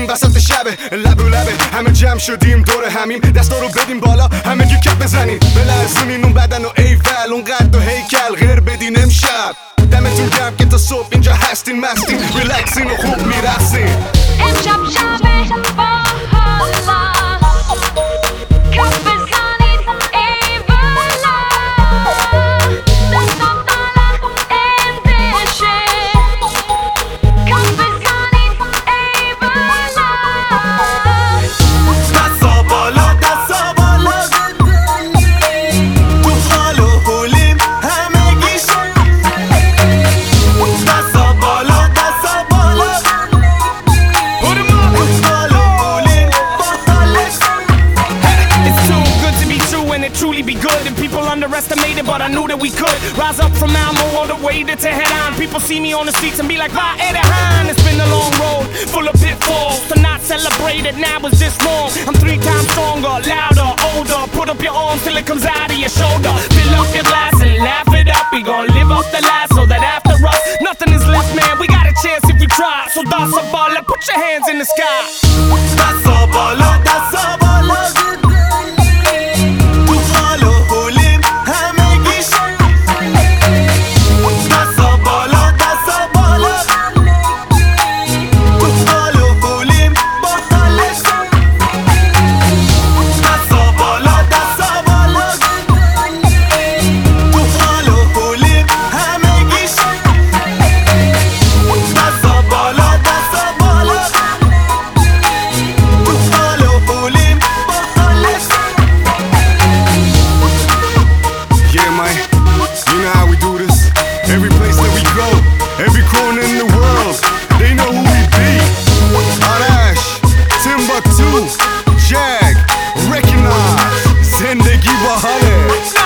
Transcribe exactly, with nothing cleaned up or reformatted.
این وسط شبه لب و لبه همه جمع شدیم دور همیم دستا رو بدیم بالا همه گی کپ بزنیم بلرزونین اون بدن و ایول اون قد و هیکل غیر بدین امشب دمتون گرم که تا صبح اینجا هستین مستین ریلکسین و خوب میرقصین امشب شبه با حالا کف بزنید ای بالا دستم طلب اندشه کف بزنید ای بالا دستا بالا دستا بالا تو حال و حولیم همگی شد دستا بالا دستا بالا truly be good and people underestimated, but I knew that we could rise up from Malmo all the way to Tehran. People see me on the streets and be like, "Va Edehan." It's been a long road full of pitfalls. To not celebrate it now is just wrong. I'm three times stronger, louder, older. Put up your arms till it comes out of your shoulder. Fill up your glass and laugh it up. We gon' live off the last so that after us nothing is left, man. We got a chance if we try. So that's a baller, put your hands in the sky. That's a baller, that's a baller. Every place that we go, every corner in the world, they know who we be. Arash, Timbuktu, Jag, recognize, Zindagi Bahale.